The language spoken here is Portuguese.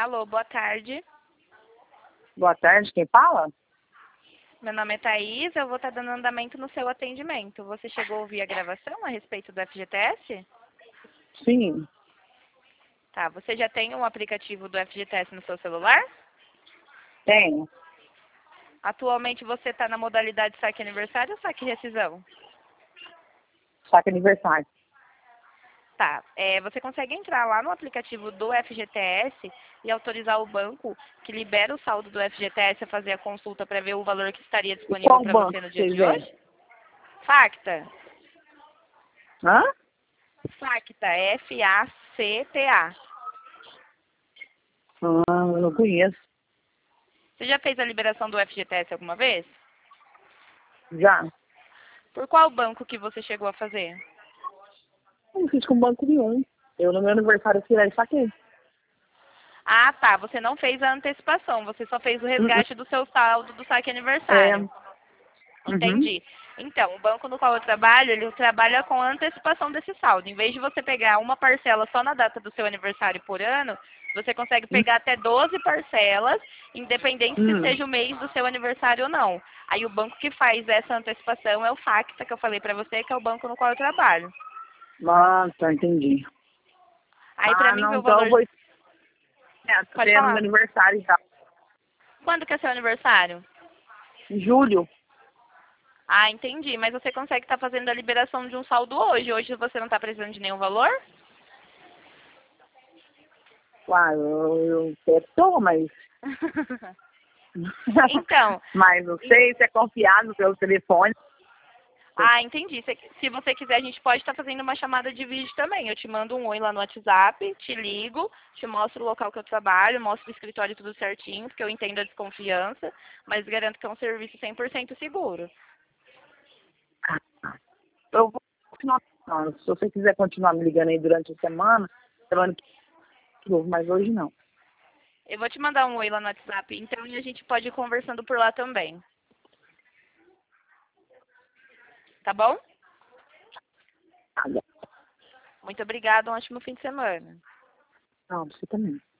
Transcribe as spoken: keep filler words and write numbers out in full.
Alô, boa tarde. Boa tarde, quem fala? Meu nome é Thaís, eu vou estar dando andamento no seu atendimento. Você chegou a ouvir a gravação a respeito do F G T S? Sim, Tá, você já tem um aplicativo do F G T S no seu celular? tenho. Atualmente você está na modalidade saque aniversário ou saque rescisão? Saque aniversário. Tá, é, você consegue entrar lá no aplicativo do F G T S e autorizar o banco que libera o saldo do F G T S a fazer a consulta para ver o valor que estaria E disponível qual para banco você no que dia vocês de vêm? hoje? Facta. Hã? Facta, F A C T A. Ah, eu não conheço. Você já fez a liberação do F G T S alguma vez? Já. Por qual banco que você chegou a fazer? Eu não fiz com banco nenhum. Eu no meu aniversário fui lá e saquei. Ah, tá. Você não fez a antecipação, você só fez o Uhum. resgate do seu saldo do saque É. aniversário. Uhum. Entendi. Então, o banco no qual eu trabalho, ele trabalha com a antecipação desse saldo. Em vez de você pegar uma parcela só na data do seu aniversário por ano, você consegue pegar até doze parcelas, independente se Hum. seja o mês do seu aniversário ou não. Aí o banco que faz essa antecipação é o Facta, que eu falei pra você, que é o banco no qual eu trabalho. Ah, tá, entendi. Aí pra Ah, mim não, ver o então eu valor... vou... É, tô Pode tendo meu falar. aniversário já. Quando que é seu aniversário? Em julho. Ah, entendi. Mas você consegue estar fazendo a liberação de um saldo hoje. Hoje você não está precisando de nenhum valor? Claro, eu, eu até tô, mas... Então, mas não sei se é confiável pelo telefone. ah, entendi. Se, se você quiser, a gente pode estar fazendo uma chamada de vídeo também. Eu te mando um oi lá no WhatsApp, te ligo, te mostro o local que eu trabalho, mostro o escritório tudo certinho, porque eu entendo a desconfiança, mas garanto que é um serviço cem por cento seguro. Eu vou continuar. Não, se você quiser continuar me ligando aí durante a semana, semana que vem, mas hoje não. Eu vou te mandar um oi lá no WhatsApp, então, e a gente pode ir conversando por lá também. Tá bom? Nada. Muito obrigada, um ótimo fim de semana. Não, você também.